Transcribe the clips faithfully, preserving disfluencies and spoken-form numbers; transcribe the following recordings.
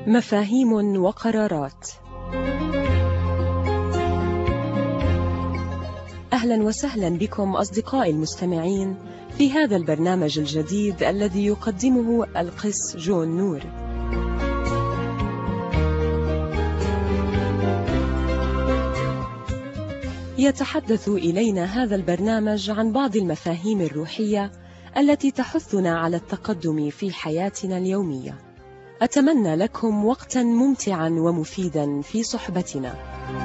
مفاهيم وقرارات. أهلا وسهلا بكم أصدقائي المستمعين في هذا البرنامج الجديد الذي يقدمه القس جون نور. يتحدث إلينا هذا البرنامج عن بعض المفاهيم الروحية التي تحثنا على التقدم في حياتنا اليومية. أتمنى لكم وقتا ممتعا ومفيدا في صحبتنا.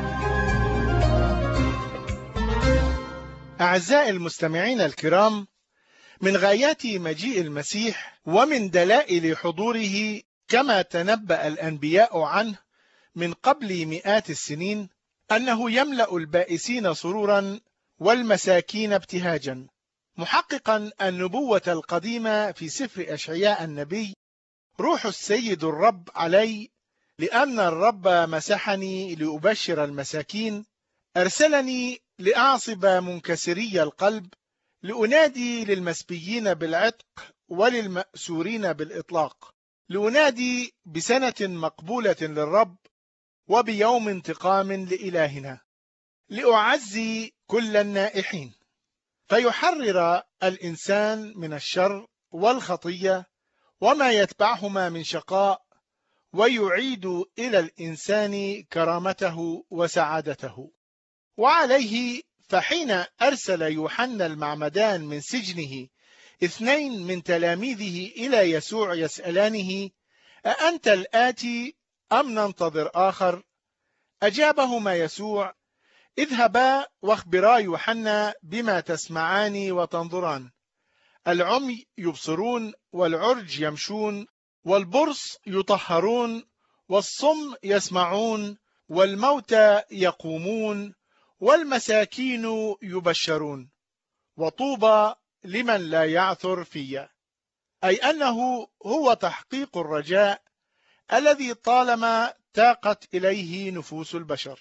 أعزائي المستمعين الكرام، من غايات مجيء المسيح ومن دلائل حضوره كما تنبأ الأنبياء عنه من قبل مئات السنين أنه يملأ البائسين سرورا والمساكين ابتهاجا، محققا النبوة القديمة في سفر أشعياء النبي: روح السيد الرب علي، لأن الرب مسحني لأبشر المساكين، أرسلني لأعصب منكسري القلب، لأنادي للمسبيين بالعتق وللمأسورين بالإطلاق، لأنادي بسنة مقبولة للرب وبيوم انتقام لإلهنا، لأعزي كل النائحين، فيحرر الإنسان من الشر والخطية وما يتبعهما من شقاء، ويعيد إلى الإنسان كرامته وسعادته. وعليه فحين أرسل يوحنا المعمدان من سجنه اثنين من تلاميذه إلى يسوع يسألانه: أأنت الآتي أم ننتظر آخر؟ أجابهما يسوع: اذهبا واخبرا يوحنا بما تسمعان وتنظران، العمي يبصرون، والعرج يمشون، والبرص يطهرون، والصم يسمعون، والموتى يقومون، والمساكين يبشرون، وطوبى لمن لا يعثر في. أي أنه هو تحقيق الرجاء الذي طالما تاقت إليه نفوس البشر.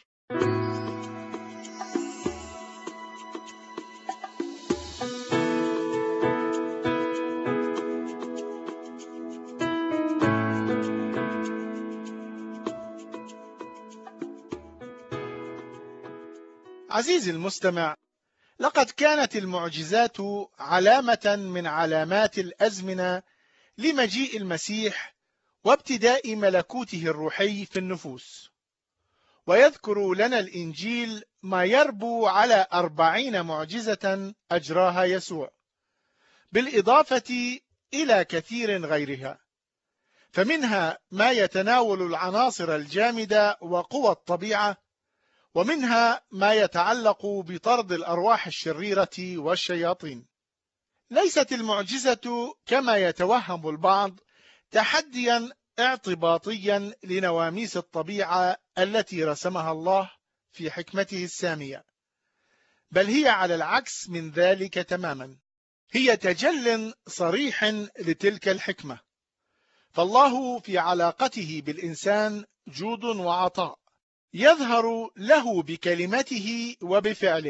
عزيزي المستمع، لقد كانت المعجزات علامة من علامات الأزمنة لمجيء المسيح وابتداء ملكوته الروحي في النفوس. ويذكر لنا الإنجيل ما يربو على أربعين معجزة أجراها يسوع، بالإضافة إلى كثير غيرها، فمنها ما يتناول العناصر الجامدة وقوى الطبيعة، ومنها ما يتعلق بطرد الأرواح الشريرة والشياطين. ليست المعجزة كما يتوهم البعض تحديا اعتباطيا لنواميس الطبيعة التي رسمها الله في حكمته السامية، بل هي على العكس من ذلك تماما، هي تجل صريح لتلك الحكمة. فالله في علاقته بالإنسان جود وعطاء، يظهر له بكلمته وبفعله،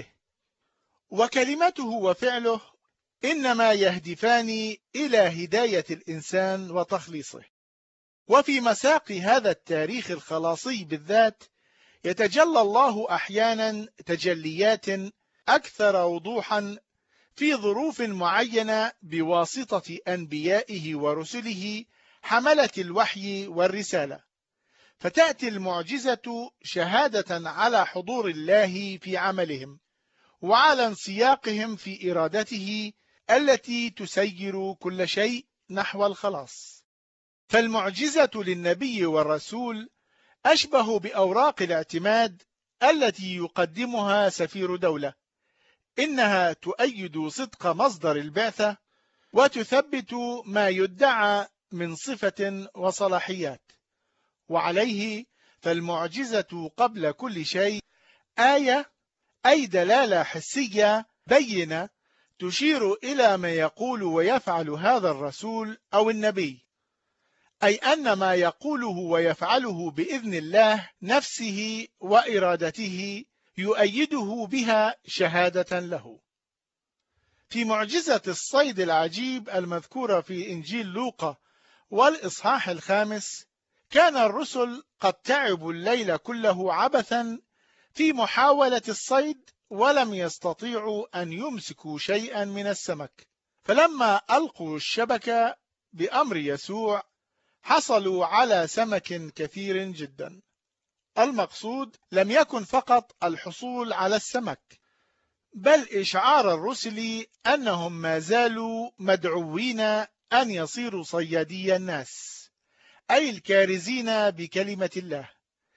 وكلمته وفعله إنما يهدفان إلى هداية الإنسان وتخليصه. وفي مساق هذا التاريخ الخلاصي بالذات يتجلى الله أحيانا تجليات أكثر وضوحا في ظروف معينة بواسطة أنبيائه ورسله حملة الوحي والرسالة، فتأتي المعجزة شهادة على حضور الله في عملهم وعلى انسياقهم في إرادته التي تسير كل شيء نحو الخلاص. فالمعجزة للنبي والرسول أشبه بأوراق الاعتماد التي يقدمها سفير دولة، إنها تؤيد صدق مصدر البعثة وتثبت ما يدعى من صفة وصلاحيات. وعليه فالمعجزة قبل كل شيء آية، أي دلالة حسية بينة تشير إلى ما يقول ويفعل هذا الرسول أو النبي، أي أن ما يقوله ويفعله بإذن الله نفسه وإرادته يؤيده بها شهادة له. في معجزة الصيد العجيب المذكورة في إنجيل لوقا والإصحاح الخامس كان الرسل قد تعبوا الليل كله عبثا في محاولة الصيد، ولم يستطيعوا أن يمسكوا شيئا من السمك، فلما ألقوا الشبكة بأمر يسوع حصلوا على سمك كثير جدا. المقصود لم يكن فقط الحصول على السمك، بل إشعار الرسل أنهم ما زالوا مدعوين أن يصيروا صيادي الناس، أي الكارزين بكلمة الله،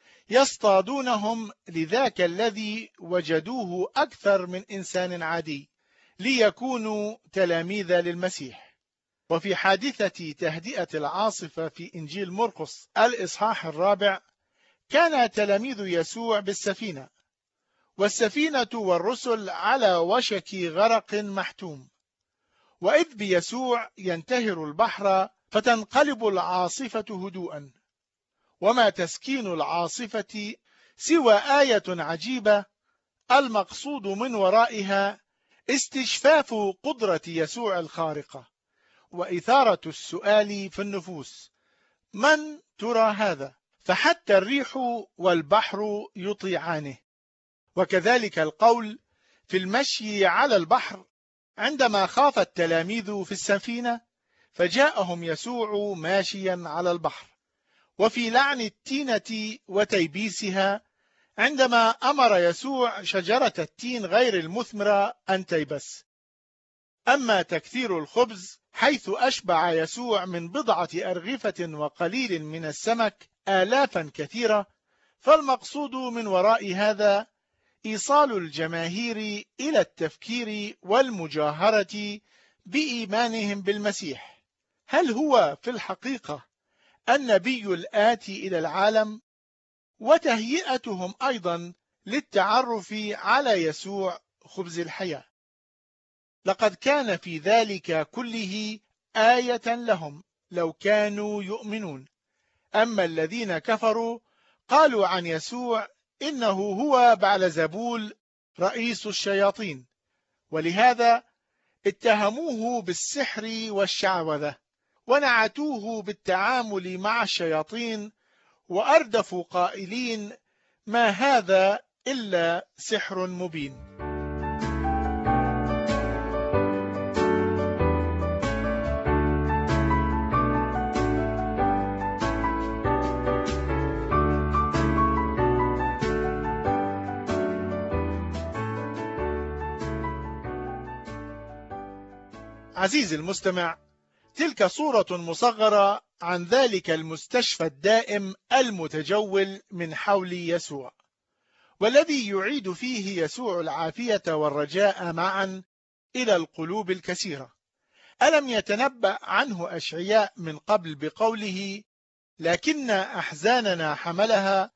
يصطادونهم لذاك الذي وجدوه أكثر من إنسان عادي ليكونوا تلاميذ للمسيح. وفي حادثة تهدئة العاصفة في إنجيل مرقس الإصحاح الرابع، كان تلاميذ يسوع بالسفينة، والسفينة والرسل على وشك غرق محتوم، وإذ بيسوع ينتهر البحر فتنقلب العاصفة هدوءا. وما تسكين العاصفة سوى آية عجيبة المقصود من ورائها استشفاف قدرة يسوع الخارقة، وإثارة السؤال في النفوس: من ترى هذا؟ فحتى الريح والبحر يطيعانه. وكذلك القول في المشي على البحر، عندما خاف التلاميذ في السفينة فجاءهم يسوع ماشيا على البحر، وفي لعن التينة وتيبيسها، عندما أمر يسوع شجرة التين غير المثمرة أن تيبس. أما تكثير الخبز، حيث أشبع يسوع من بضعة أرغفة وقليل من السمك آلافا كثيرة، فالمقصود من وراء هذا إيصال الجماهير إلى التفكير والمجاهرة بإيمانهم بالمسيح. هل هو في الحقيقة النبي الآتي إلى العالم؟ وتهيئتهم أيضا للتعرف على يسوع خبز الحياة. لقد كان في ذلك كله آية لهم لو كانوا يؤمنون. أما الذين كفروا قالوا عن يسوع إنه هو بعلزبول رئيس الشياطين، ولهذا اتهموه بالسحر والشعوذة، ونعتوه بالتعامل مع الشياطين، وأردفوا قائلين: ما هذا إلا سحر مبين. عزيزي المستمع، تلك صورة مصغرة عن ذلك المستشفى الدائم المتجول من حول يسوع، والذي يعيد فيه يسوع العافية والرجاء معا إلى القلوب الكثيرة. ألم يتنبأ عنه أشعياء من قبل بقوله: لكن أحزاننا حملها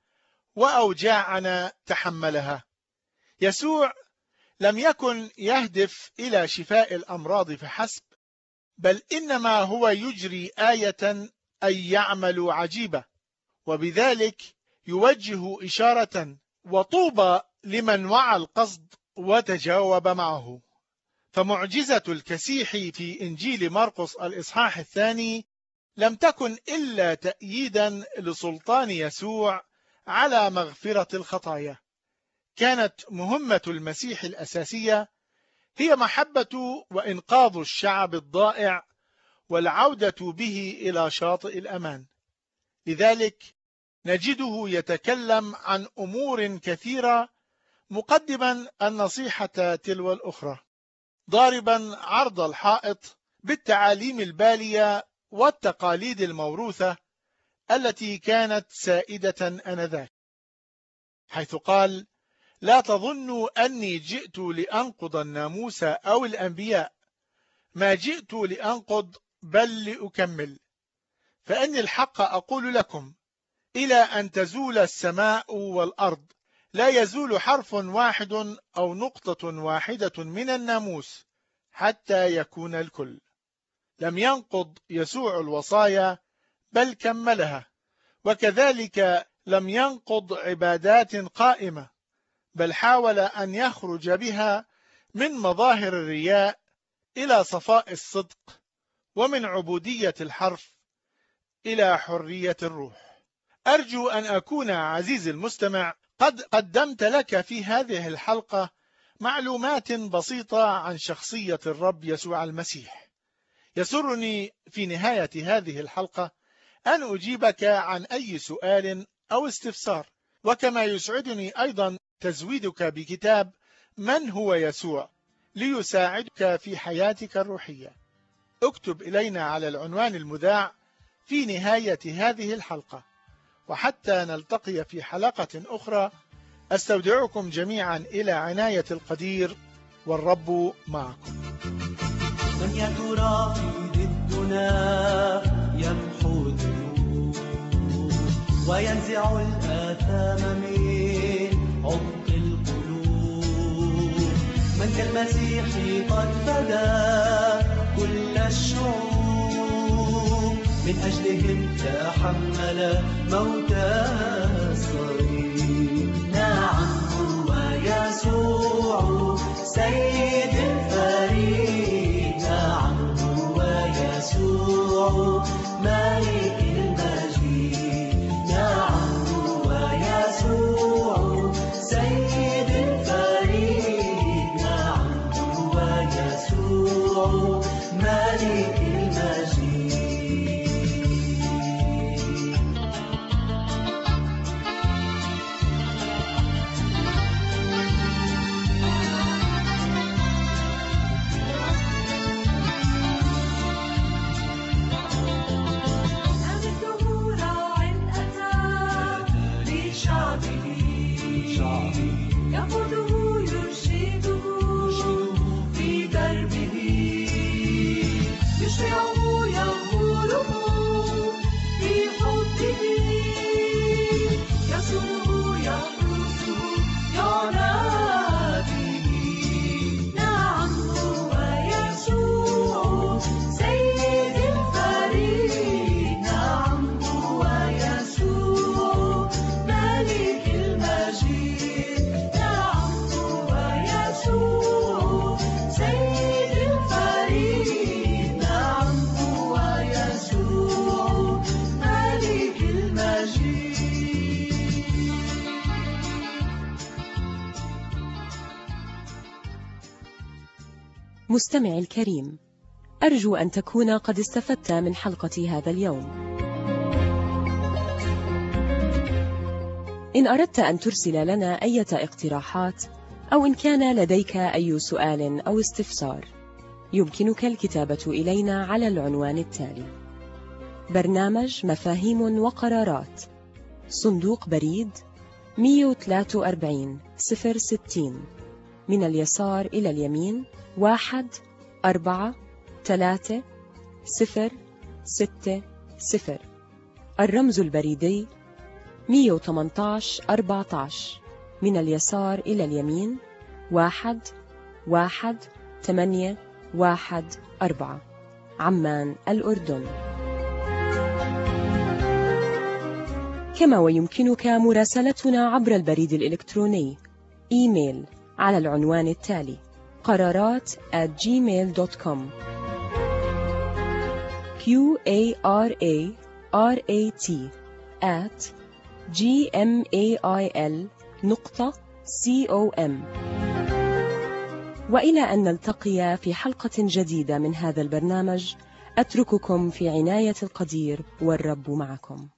وأوجاعنا تحملها؟ يسوع لم يكن يهدف إلى شفاء الأمراض فحسب، بل إنما هو يجري آية أي يعمل عجيبة، وبذلك يوجه إشارة، وطوبى لمن وعى القصد وتجاوب معه. فمعجزة الكسيح في إنجيل مرقس الإصحاح الثاني لم تكن إلا تأييدا لسلطان يسوع على مغفرة الخطايا. كانت مهمة المسيح الأساسية هي محبة وإنقاذ الشعب الضائع والعودة به إلى شاطئ الأمان. لذلك نجده يتكلم عن أمور كثيرة، مقدما النصيحة تلو الأخرى، ضاربا عرض الحائط بالتعاليم البالية والتقاليد الموروثة التي كانت سائدة آنذاك، حيث قال: لا تظنوا أني جئت لأنقض الناموس أو الأنبياء، ما جئت لأنقض بل لأكمل. فإني الحق أقول لكم، إلى أن تزول السماء والأرض لا يزول حرف واحد أو نقطة واحدة من الناموس حتى يكون الكل. لم ينقض يسوع الوصايا بل كملها، وكذلك لم ينقض عبادات قائمة، بل حاول أن يخرج بها من مظاهر الرياء إلى صفاء الصدق، ومن عبودية الحرف إلى حرية الروح. أرجو أن أكون عزيزي المستمع قد قدمت لك في هذه الحلقة معلومات بسيطة عن شخصية الرب يسوع المسيح. يسرني في نهاية هذه الحلقة أن أجيبك عن أي سؤال أو استفسار، وكما يسعدني أيضا تزويدك بكتاب من هو يسوع ليساعدك في حياتك الروحية. اكتب إلينا على العنوان المذاع في نهاية هذه الحلقة. وحتى نلتقي في حلقة أخرى، أستودعكم جميعا إلى عناية القدير، والرب معكم. من يا ترى ضدنا يمحو الذنوب وينزع الآثام من عمق القلوب، من كالمسيح قد فدى كل الشعوب، من أجلهم تحمل موت الصليب. نعم هو يسوع سيد الفريق، نعم هو يسوع ملك المجيد، نعم هو يسوع سيد الفريق، نعم هو يسوع ملك المجيد. يقوده يرشده في دربه، يشفعه يغفره في حبه، يصونه يحرسه يعنى به. نعم هو يسوع سيد الفريق، نعم هو يسوع ملك المجيد، نعم هو يسوع سيد الفريق، نعم هو يسوع ملك المجيد. مستمعي الكريم، أرجو أن تكون قد استفدت من حلقة هذا اليوم. إن أردت أن ترسل لنا أي اقتراحات أو إن كان لديك أي سؤال أو استفسار، يمكنك الكتابة إلينا على العنوان التالي: برنامج مفاهيم وقرارات، صندوق بريد مئة وثلاثة وأربعين صفر ستين، من اليسار إلى اليمين واحد أربعة ثلاثة صفر ستة صفر. الرمز البريدي مئة وثمانية عشر أربعة عشر، من اليسار إلى اليمين واحد واحد ثمانية واحد أربعة، عمان الأردن. كما ويمكنك مراسلتنا عبر البريد الإلكتروني إيميل على العنوان التالي: قرارات at gmail dot com. q a r a r a t at gmail نقطة com. وإلى أن نلتقي في حلقة جديدة من هذا البرنامج، أترككم في عناية القدير، والرب معكم.